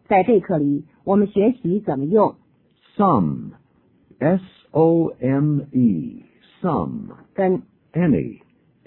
在这课里，我们学习怎么用 some, S-O-M-E, some, 跟 any,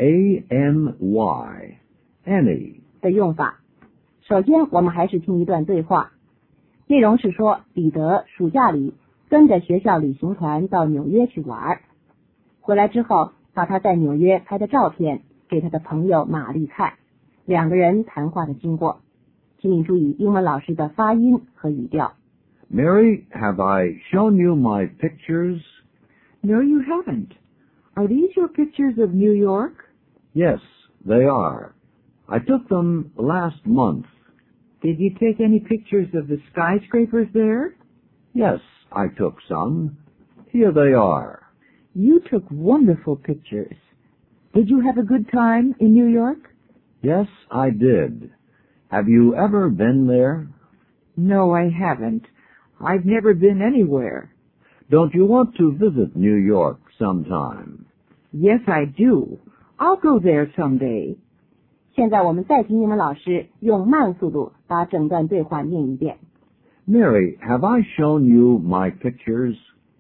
A-N-Y, any. 的用法。首先，我们还是听一段对话，内容是说，彼得暑假里跟着学校旅行团到纽约去玩，回来之后把他在纽约拍的照片给他的朋友玛丽看，两个人谈话的经过。请你注意英文老师的发音和语调。 Mary, have I shown you my pictures? No, you haven't. Are these your pictures of New York? Yes, they are. I took them last month. Did you take any pictures of the skyscrapers there? Yes, I took some. Here they are. You took wonderful pictures. Did you have a good time in New York? Yes, I did. Have you ever been there? No, I haven't. I've never been anywhere. Don't you want to visit New York sometime? Yes, I do. I'll go there someday. 现在我们再听英文老师用慢速度把整段对话念一遍。 Mary, have I shown you my pictures?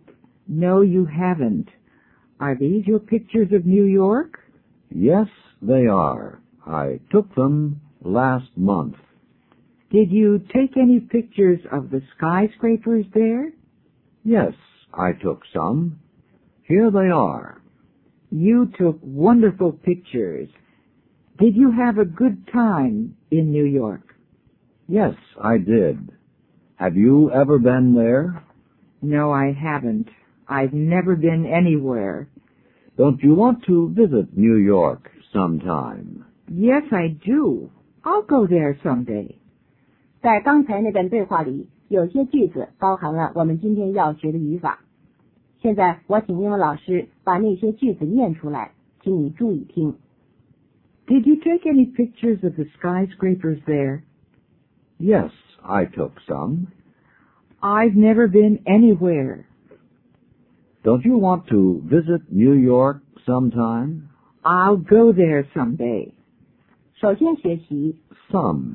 No, you haven't. Are these your pictures of New York? Yes, they are. I took them last month. Did you take any pictures of the skyscrapers there? Yes, I took some. Here they are. You took wonderful pictures. Did you have a good time in New York? Yes, I did. Have you ever been there? No, I haven't. I've never been anywhere. Don't you want to visit New York sometime? Yes, I do. I'll go there someday. 在刚才那段对话里，有些句子包含了我们今天要学的语法。现在我请英文老师把那些句子念出来，请你注意听。 Did you take any pictures of the skyscrapers there? Yes, I took some. I've never been anywhere. Don't you want to visit New York sometime? I'll go there someday. 首先学习 Some,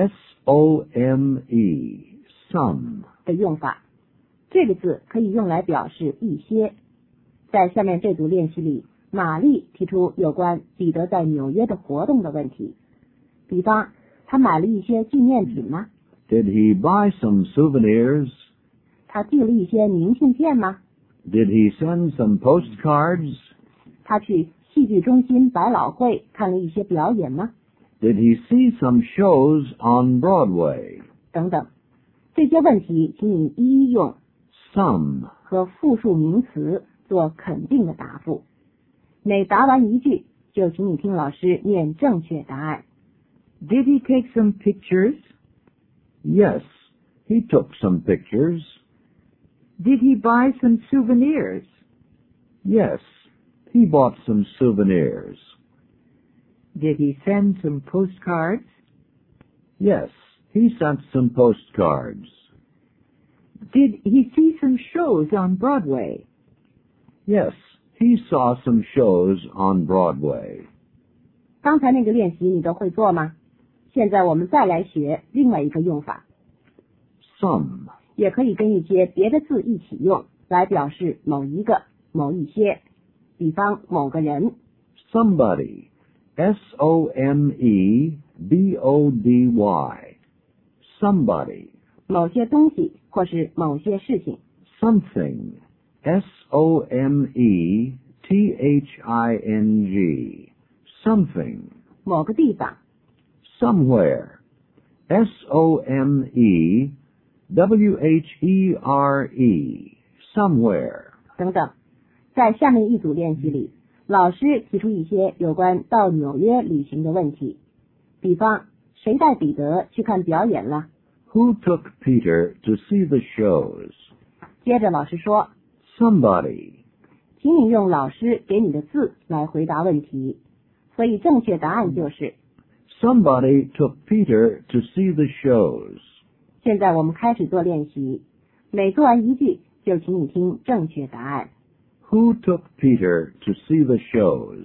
S-O-M-E, some. 的用法，这个字可以用来表示一些。在下面这组练习里，玛丽提出有关彼得在纽约的活动的问题，比方他买了一些纪念品吗？ Did he buy some souvenirs? 他寄了一些明信片吗？ Did he send some postcards? 他去戏剧中心百老汇看了一些表演吗？ Did he see some shows on Broadway? 等等，这些问题请你一一用 Some. 和复数名词做肯定的答复。每答完一句，就请你听老师念正确答案。 Did he take some pictures? Yes, he took some pictures. Did he buy some souvenirs? Yes, he bought some souvenirs. Did he send some postcards? Yes, he sent some postcards. Did he see some shows on Broadway? Yes, he saw some shows on Broadway. 刚才那个练习你都会做吗？现在我们再来学另外一个用法， Some. 也可以跟一些别的字一起用，来表示某一个、某一些。比方某个人， Somebody. S-O-M-E-B-O-D-Y. Somebody. 某些东西或是某些事情。 Something. S-O-M-E-T-H-I-N-G. Something. 某个地方， Somewhere. S-O-M-E-W-H-E-R-E. Somewhere. 等等。在下面一组练习里，老师提出一些有关到纽约旅行的问题，比方谁带彼得去看表演了？ Who took Peter to see the shows? 接着老师说， Somebody. 请你用老师给你的字来回答问题，所以正确答案就是。 Somebody took Peter to see the shows. 现在我们开始做练习，每做完一句就请你听正确答案。 Who took Peter to see the shows?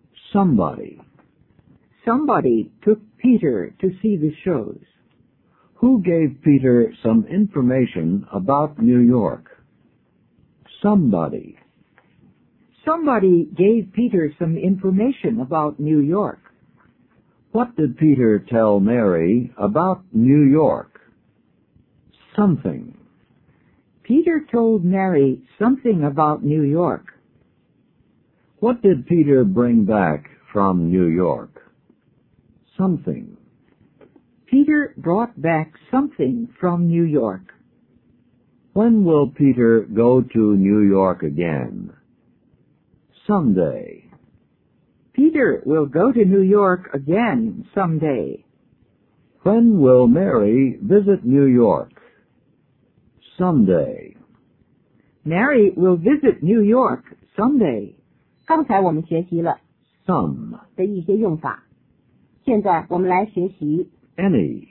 Somebody. Somebody took Peter to see the shows. Who gave Peter some information about New York? Somebody. Somebody gave Peter some information about New York. What did Peter tell Mary about New York? Something. Peter told Mary something about New York. What did Peter bring back from New York? Something. Peter brought back something from New York. When will Peter go to New York again? Someday. Peter will go to New York again someday. When will Mary visit New York? Someday. Mary will visit New York someday. 刚才我们学习了 Some. 的一些用法，现在我们来学习 Any.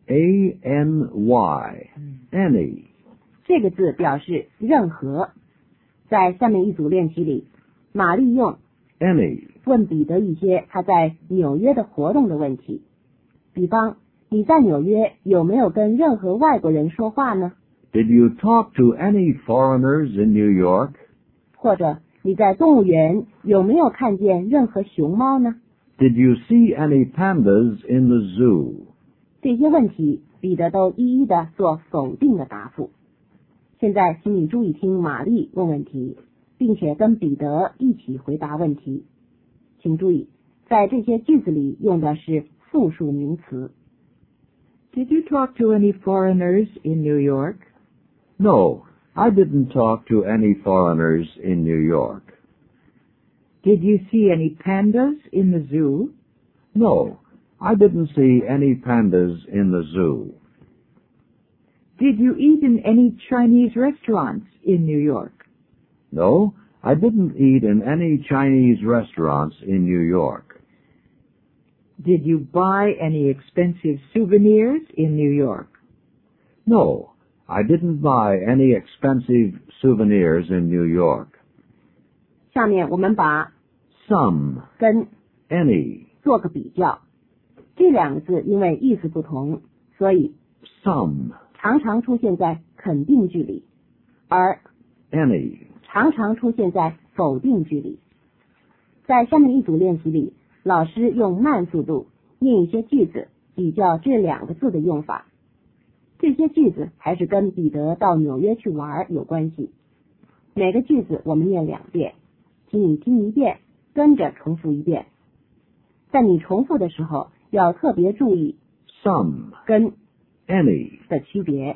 A-N-Y. Any. 这个字表示任何。在下面一组练习里，玛丽用 Any. 问彼得一些他在纽约的活动的问题，比方你在纽约有没有跟任何外国人说话呢？ Did you talk to any foreigners in New York? 或者你在动物园有没有看见任何熊猫呢？ Did you see any pandas in the zoo? 这些问题彼得都一一的做否定的答复。现在请你注意听玛丽问问题，并且跟彼得一起回答问题。请注意，在这些句子里用的是复数名词。 Did you talk to any foreigners in New York? No, I didn't talk to any foreigners in New York. Did you see any pandas in the zoo? No, I didn't see any pandas in the zoo. Did you eat in any Chinese restaurants in New York? No, I didn't eat in any Chinese restaurants in New York. Did you buy any expensive souvenirs in New York? No, I didn't buy any expensive souvenirs in New York. 下面我们把 Some. 跟 Any. 做个比较。这两个字因为意思不同，所以 Some. 常常出现在肯定句里，而 Any. 常常出现在否定句里。在下面一组练习里，老师用慢速度念一些句子，比较这两个字的用法。这些句子还是跟彼得到纽约去玩有关系。每个句子我们念2遍，请你听一遍，跟着重复一遍。在你重复的时候，要特别注意 Some. 跟 Any. 的区别。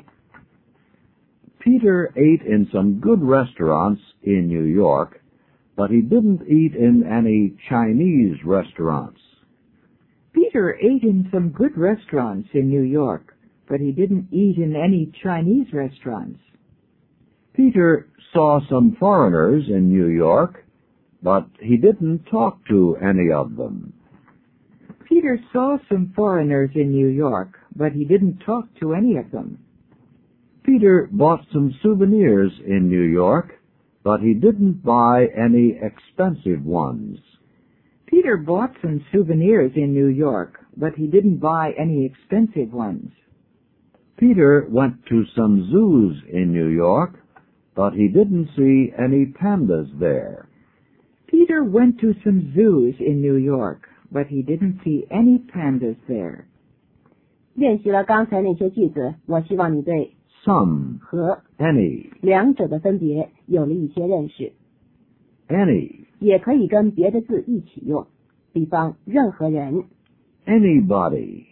Peter ate in some good restaurants in New York, but he didn't eat in any Chinese restaurants. Peter ate in some good restaurants in New York, but he didn't eat in any Chinese restaurants. Peter saw some foreigners in New York, but he didn't talk to any of them. Peter saw some foreigners in New York, but he didn't talk to any of them. Peter bought some souvenirs in New York, but he didn't buy any expensive ones. Peter bought some souvenirs in New York, but he didn't buy any expensive ones. Peter went to some zoos in New York, but he didn't see any pandas there. Peter went to some zoos in New York, but he didn't see any pandas there. 练习了刚才那些句子，我希望你对 Some. 和 Any. 两者的分别有了一些认识。 Any. 也可以跟别的字一起用，比方任何人。 Anybody.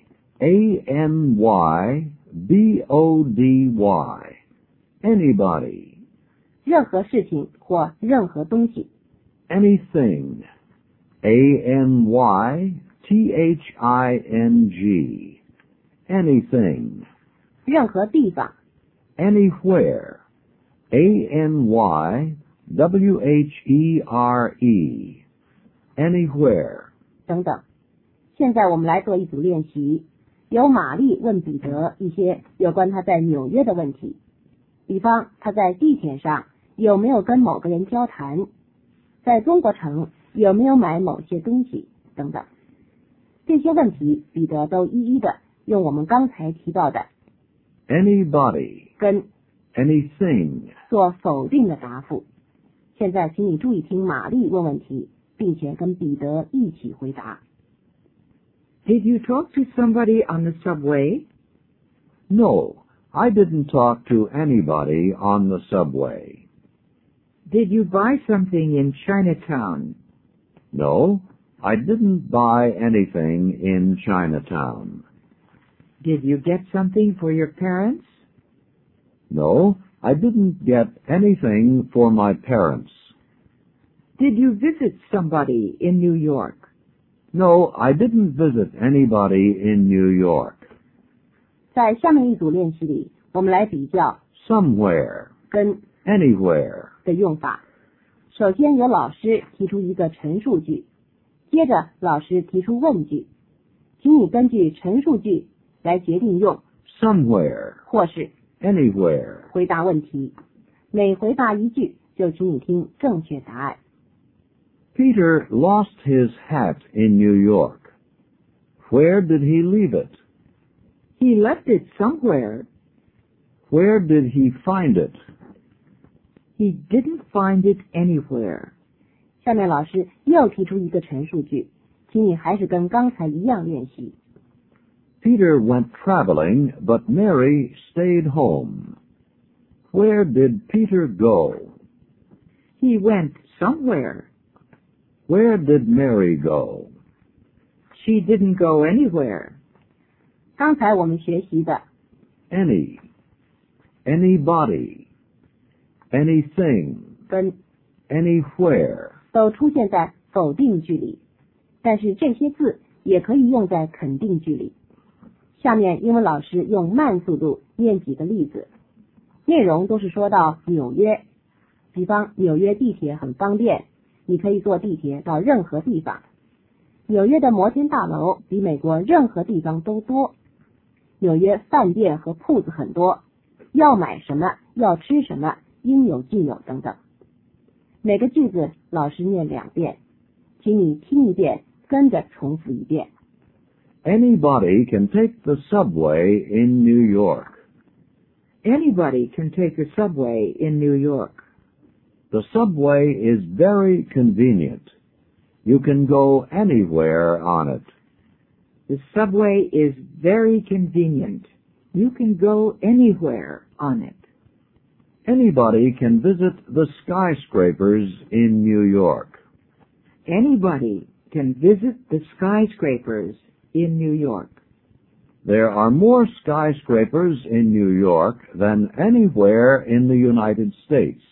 A-N-Y-B-O-D-Y. Anybody. 任何事情或任何东西。 Anything. A-N-Y-T-H-I-N-G. Anything. 任何地方。 Anywhere. A-N-Y-W-H-E-R-E. Anywhere. 等等。现在我们来做一组练习，由玛丽问彼得一些有关他在纽约的问题，比方他在地铁上有没有跟某个人交谈，在中国城有没有买某些东西等等。这些问题彼得都一一的用我们刚才提到的 anybody, 跟 anything. 做否定的答复。现在请你注意听玛丽问问题，并且跟彼得一起回答。 Did you talk to somebody on the subway? No, I didn't talk to anybody on the subway. Did you buy something in Chinatown? No, I didn't buy anything in Chinatown. Did you get something for your parents? No, I didn't get anything for my parents. Did you visit somebody in New York? No, I didn't visit anybody in New York. 在下面一组练习里，我们来比较 Somewhere, 跟 anywhere. 的用法。首先由老师提出一个陈述句，接着老师提出问句，请你根据陈述句来决定用 Somewhere, 或是 anywhere. 回答问题。每回答一句，就请你听正确答案。 Peter lost his hat in New York. Where did he leave it? He left it somewhere. Where did he find it? He didn't find it anywhere. 下面老师又提出一个陈述句，请你还是跟刚才一样练习。 Peter went traveling, but Mary stayed home. Where did Peter go? He went somewhere. Where did Mary go? She didn't go anywhere. 刚才我们学习的 Any, anybody, anything, 跟 anywhere. 都出现在否定句里，但是这些字也可以用在肯定句里。下面英文老师用慢速度念几个例子，内容都是说到纽约，比方纽约地铁很方便，你可以坐地铁到任何地方。纽约的摩天大楼比美国任何地方都多。纽约饭店和铺子很多，要买什么，要吃什么，应有尽有等等。每个句子老师念2遍，请你听一遍，跟着重复一遍。 Anybody can take the subway in New York. Anybody can take the subway in New York. The subway is very convenient. You can go anywhere on it. The subway is very convenient. You can go anywhere on it. Anybody can visit the skyscrapers in New York. Anybody can visit the skyscrapers in New York. There are more skyscrapers in New York than anywhere in the United States.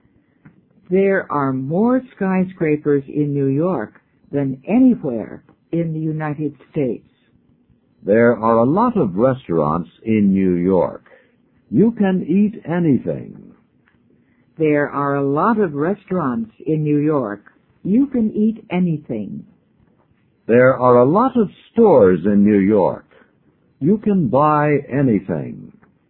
There are more skyscrapers in New York than anywhere in the United States. There are a lot of restaurants in New York. You can eat anything. There are a lot of restaurants in New York. You can eat anything. There are a lot of stores in New York. You can buy anything.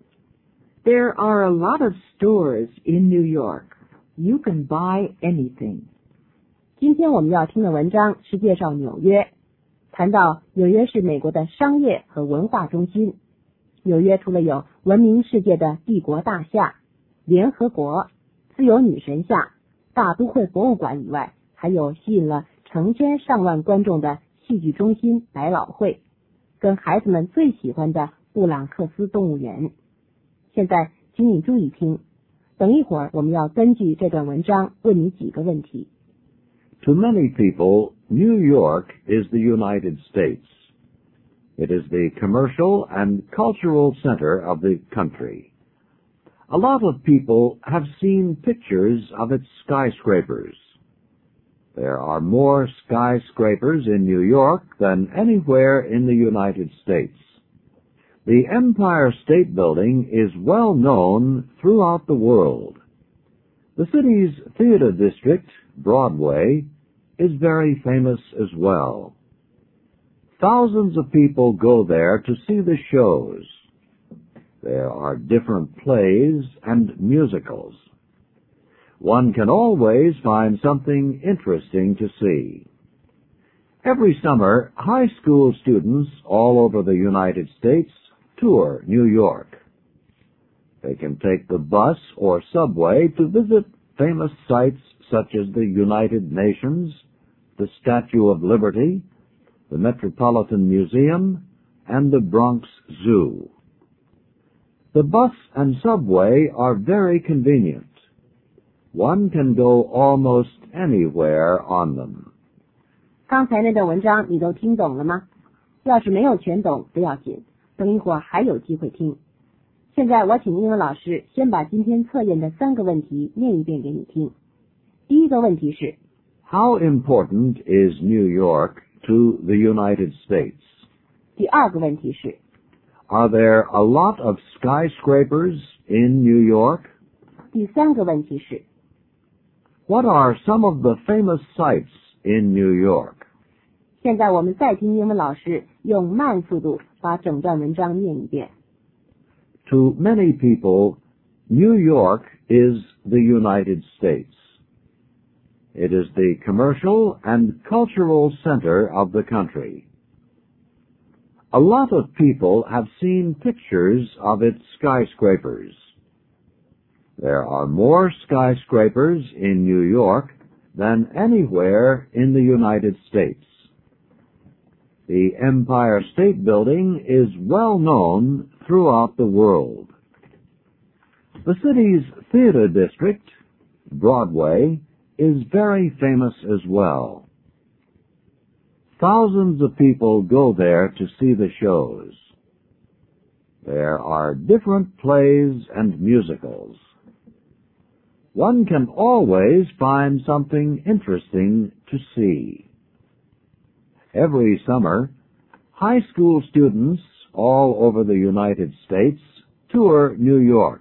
There are a lot of stores in New York. You can buy anything. 今天我们要听的文章是介绍纽约，谈到纽约是美国的商业和文化中心。纽约除了有闻名世界的帝国大厦、联合国、自由女神像、大都会博物馆以外，还有吸引了成千上万观众的戏剧中心百老汇，跟孩子们最喜欢的布朗克斯动物园。现在请你注意听，等一会儿我们要根据这段文章问你几个问题。 To many people, New York is the United States. It is the commercial and cultural center of the country. A lot of people have seen pictures of its skyscrapers. There are more skyscrapers in New York than anywhere in the United States. The Empire State Building is well known throughout the world. The city's theater district, Broadway, is very famous as well. Thousands of people go there to see the shows. There are different plays and musicals. One can always find something interesting to see. Every summer, high school students all over the United States tour New York. They can take the bus or subway to visit famous sites such as the United Nations, the Statue of Liberty, the Metropolitan Museum, and the Bronx Zoo. The bus and subway are very convenient. One can go almost anywhere on them. 刚才那段文章你都听懂了吗？要是没有全懂不要紧，等一会儿还有机会听。现在我请英文老师先把今天测验的3个问题念一遍给你听。第一个问题是 How important is New York to the United States? 第二个问题是 Are there a lot of skyscrapers in New York? 第三个问题是 What are some of the famous sites in New York? 现在我们再听英文老师用慢速度把整段文章念一遍。 To many people, New York is the United States. It is the commercial and cultural center of the country. A lot of people have seen pictures of its skyscrapers. There are more skyscrapers in New York than anywhere in the United States. The Empire State Building is well known throughout the world. The city's theater district, Broadway, is very famous as well. Thousands of people go there to see the shows. There are different plays and musicals. One can always find something interesting to see. Every summer, high school students all over the United States tour New York.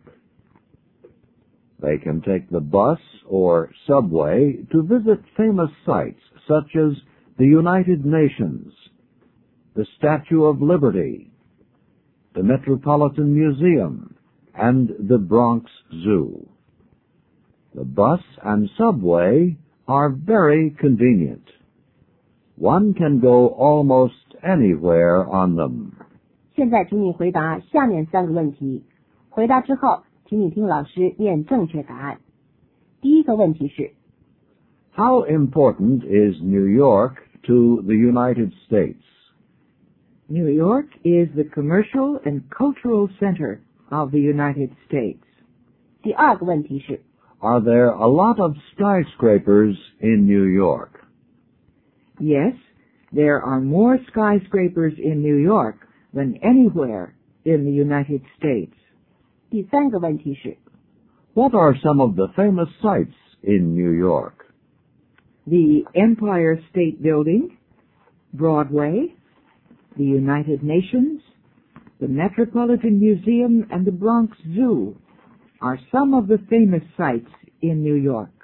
They can take the bus or subway to visit famous sites such as the United Nations, the Statue of Liberty, the Metropolitan Museum, and the Bronx Zoo. The bus and subway are very convenient. One can go almost anywhere on them. 现在请你回答下面3个问题，回答之后请你听老师念正确答案。第一个问题是 How important is New York to the United States? New York is the commercial and cultural center of the United States. 第二个问题是 Are there a lot of skyscrapers in New York? Yes, there are more skyscrapers in New York than anywhere in the United States. 第三个问题是 What are some of the famous sites in New York? The Empire State Building, Broadway, the United Nations, the Metropolitan Museum, and the Bronx Zoo are some of the famous sites in New York.